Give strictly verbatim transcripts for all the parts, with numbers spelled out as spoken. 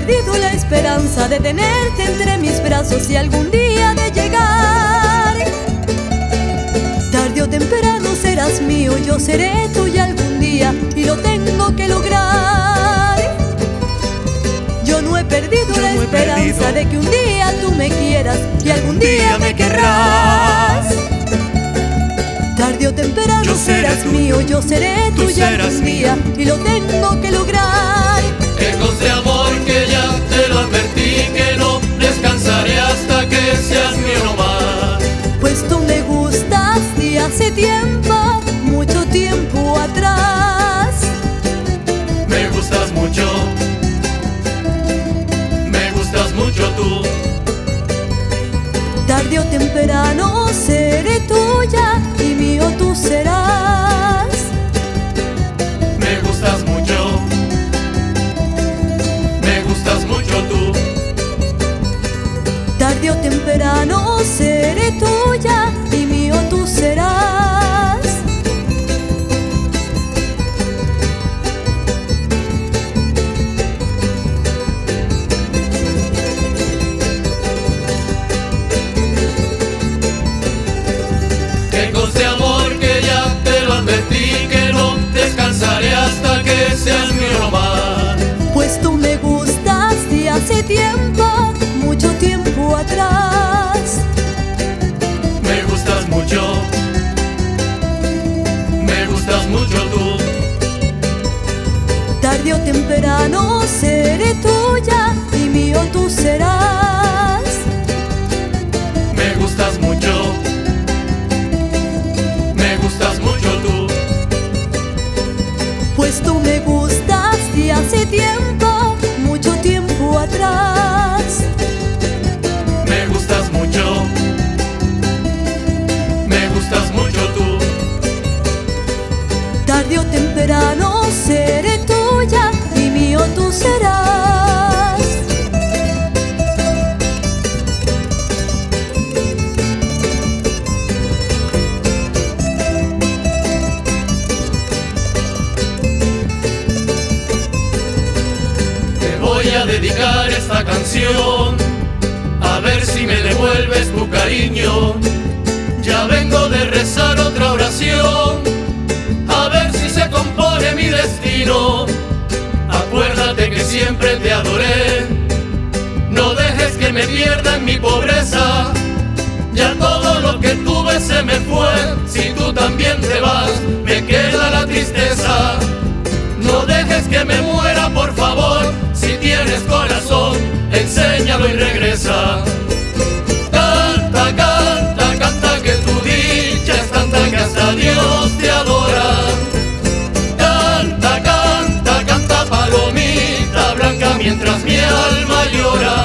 perdido la esperanza de tenerte entre mis brazos y algún día de llegar. Tarde o temprano serás mío, yo seré tuya algún día y lo tengo que lograr. Yo no he perdido yo la no esperanza perdido. de que un día tú me quieras y algún día me querrás. Tarde o temprano yo serás mío, yo seré tuya algún día y lo tengo que lograr. Que conste, amor, que ya te lo advertí, que no descansaré hasta que seas mío nomás. Pues tú me gustas de hace tiempo, mucho tiempo atrás. Me gustas mucho, me gustas mucho tú. Tarde o temprano seré tuya y mío tú serás. Me gustas mucho, me gustas mucho tú. Tarde o temprano seré tuya y mío tú serás. Que conste, amor, que ya te lo advertí, que no descansaré hasta que seas mío nomás. Pues tú me gustas de hace tiempo, mucho tiempo atrás. Me gustas mucho, me gustas mucho tú. Tarde o temprano seré tuya y mío tú serás. Me gustas mucho, me gustas mucho tú. Pues tú me gustas de hace tiempo, mucho tiempo atrás. Me gustas mucho, me gustas mucho tú. Tarde o temprano seré tuya y mío tú serás. Te voy a dedicar esta canción, a ver si me devuelves tu cariño. Ya vengo de rezar otra oración, a ver si se compone mi destino. Acuérdate que siempre te adoré, no dejes que me pierda en mi pobreza. Ya todo lo que tuve se me fue, si tú también te vas, me queda la tristeza. No dejes que me muera, por favor, si tienes corazón, enséñalo y regresa. Canta, canta, canta, que tu dicha es tanta que hasta Dios te adora. Canta, canta, canta, palomita blanca, mientras mi alma llora.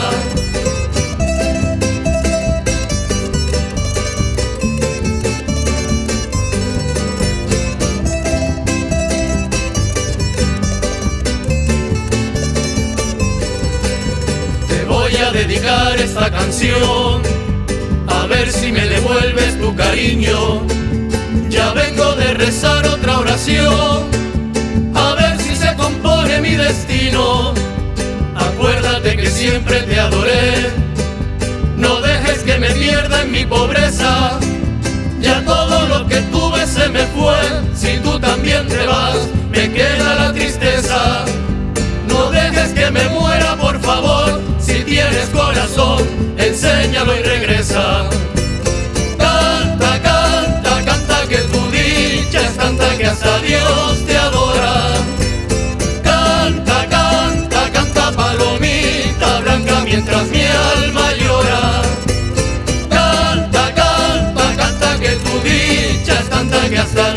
Te voy a dedicar esta canción, a ver si me devuelves tu cariño. Ya vengo de rezar otra oración, a ver si se compone mi destino. Acuérdate que siempre te adoré, no dejes que me pierda en mi pobreza. Ya todo lo que tuve se me fue, si tú también te vas, me queda la tristeza. No dejes que me muera, por favor, si tienes corazón, enséñalo y regresa. Canta, canta, canta, que tu dicha es tanta que hasta Dios te adora. Canta, canta, canta, palomita blanca, mientras mi alma llora. Canta, canta, canta, que tu dicha es tanta que hasta